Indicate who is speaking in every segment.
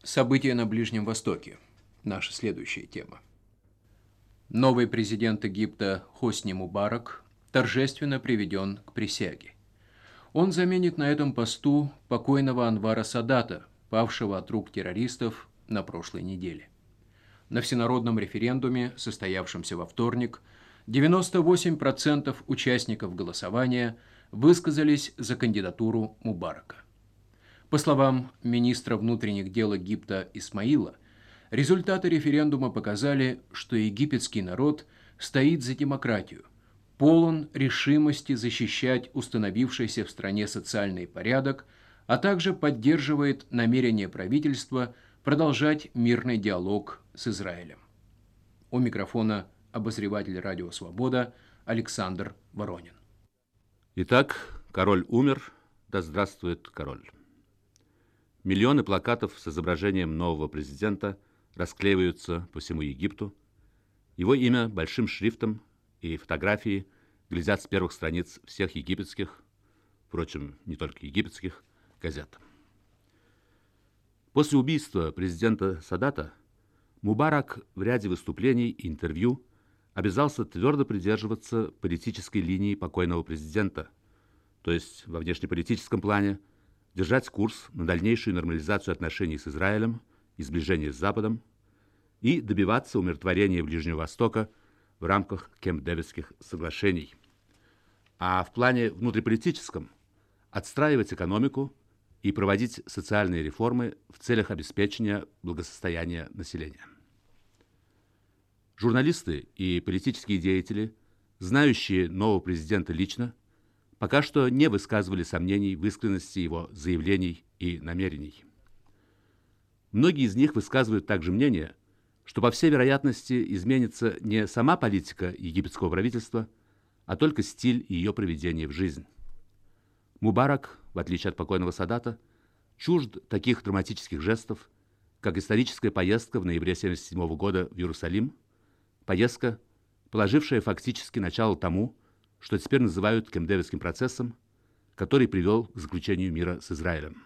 Speaker 1: События на Ближнем Востоке. Наша следующая тема. Новый президент Египта Хосни Мубарак торжественно приведен к присяге. Он заменит на этом посту покойного Анвара Садата, павшего от рук террористов на прошлой неделе. На всенародном референдуме, состоявшемся во вторник, 98% участников голосования высказались за кандидатуру Мубарака. По словам министра внутренних дел Египта Исмаила, результаты референдума показали, что египетский народ стоит за демократию, полон решимости защищать установившийся в стране социальный порядок, а также поддерживает намерение правительства продолжать мирный диалог с Израилем. У микрофона обозреватель «Радио Свобода» Александр Воронин.
Speaker 2: Итак, король умер, да здравствует король. Миллионы плакатов с изображением нового президента расклеиваются по всему Египту. Его имя большим шрифтом и фотографии глядят с первых страниц всех египетских, впрочем, не только египетских, газет. После убийства президента Садата Мубарак в ряде выступлений и интервью обязался твердо придерживаться политической линии покойного президента, то есть во внешнеполитическом плане держать курс на дальнейшую нормализацию отношений с Израилем и сближение с Западом и добиваться умиротворения Ближнего Востока в рамках Кэмп-Дэвидских соглашений. А в плане внутриполитическом отстраивать экономику и проводить социальные реформы в целях обеспечения благосостояния населения. Журналисты и политические деятели, знающие нового президента лично, пока что не высказывали сомнений в искренности его заявлений и намерений. Многие из них высказывают также мнение, что, по всей вероятности, изменится не сама политика египетского правительства, а только стиль ее проведения в жизнь. Мубарак, в отличие от покойного Садата, чужд таких драматических жестов, как историческая поездка в ноябре 1977 года в Иерусалим, поездка, положившая фактически начало тому, что теперь называют Кэмп-Дэвидским процессом, который привел к заключению мира с Израилем.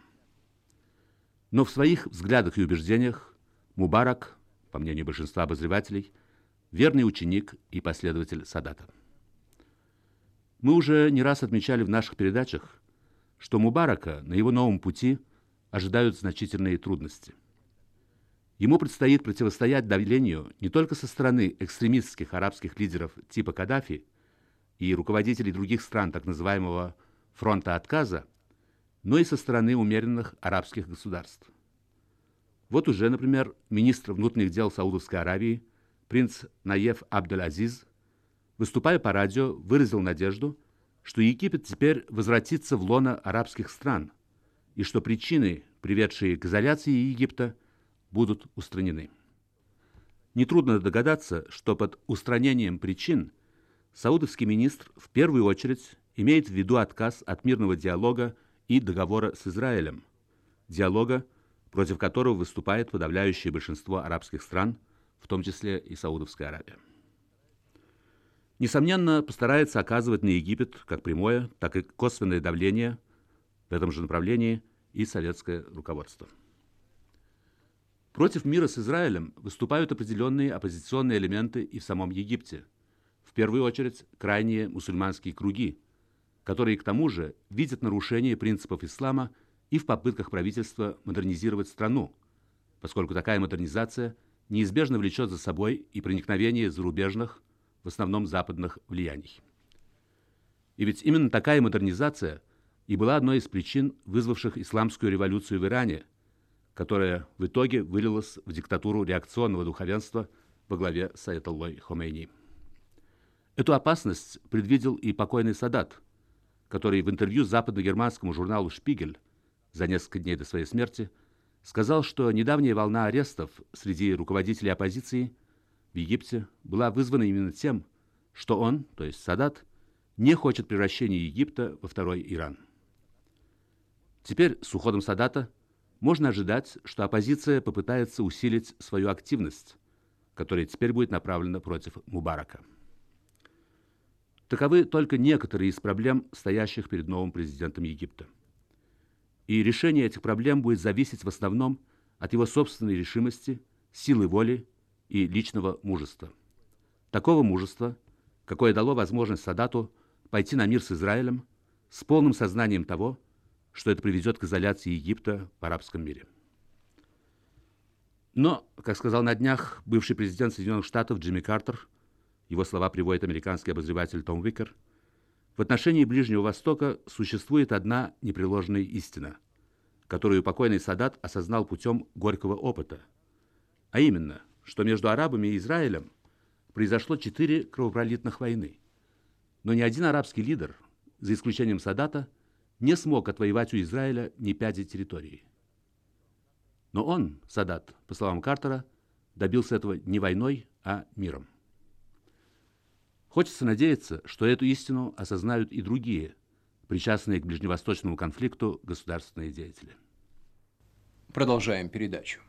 Speaker 2: Но в своих взглядах и убеждениях Мубарак, по мнению большинства обозревателей, верный ученик и последователь Садата. Мы уже не раз отмечали в наших передачах, что Мубарака на его новом пути ожидают значительные трудности. Ему предстоит противостоять давлению не только со стороны экстремистских арабских лидеров типа Каддафи и руководителей других стран так называемого фронта отказа, но и со стороны умеренных арабских государств. Вот уже, например, министр внутренних дел Саудовской Аравии, принц Наеф Абдель-Азиз, выступая по радио, выразил надежду, что Египет теперь возвратится в лоно арабских стран и что причины, приведшие к изоляции Египта, будут устранены. Нетрудно догадаться, что под устранением причин саудовский министр в первую очередь имеет в виду отказ от мирного диалога и договора с Израилем, диалога, против которого выступает подавляющее большинство арабских стран, в том числе и Саудовская Аравия. Несомненно, постарается оказывать на Египет как прямое, так и косвенное давление в этом же направлении и советское руководство. Против мира с Израилем выступают определенные оппозиционные элементы и в самом Египте, в первую очередь крайние мусульманские круги, которые к тому же видят нарушение принципов ислама и в попытках правительства модернизировать страну, поскольку такая модернизация неизбежно влечет за собой и проникновение зарубежных, в основном западных, влияний. И ведь именно такая модернизация и была одной из причин, вызвавших исламскую революцию в Иране, которая в итоге вылилась в диктатуру реакционного духовенства во главе с аятоллой Хомейни. Эту опасность предвидел и покойный Садат, который в интервью западно-германскому журналу «Шпигель» за несколько дней до своей смерти сказал, что недавняя волна арестов среди руководителей оппозиции в Египте была вызвана именно тем, что он, то есть Садат, не хочет превращения Египта во второй Иран. Теперь с уходом Садата можно ожидать, что оппозиция попытается усилить свою активность, которая теперь будет направлена против Мубарака. Таковы только некоторые из проблем, стоящих перед новым президентом Египта. И решение этих проблем будет зависеть в основном от его собственной решимости, силы воли и личного мужества. Такого мужества, какое дало возможность Садату пойти на мир с Израилем с полным сознанием того, что это приведет к изоляции Египта в арабском мире. Но, как сказал на днях бывший президент Соединенных Штатов Джимми Картер, его слова приводит американский обозреватель Том Уикер, в отношении Ближнего Востока существует одна непреложная истина, которую покойный Садат осознал путем горького опыта, а именно, что между арабами и Израилем произошло 4 кровопролитных войны, но ни один арабский лидер, за исключением Садата, не смог отвоевать у Израиля ни пяди территории. Но он, Садат, по словам Картера, добился этого не войной, а миром. Хочется надеяться, что эту истину осознают и другие, причастные к ближневосточному конфликту государственные деятели.
Speaker 1: Продолжаем передачу.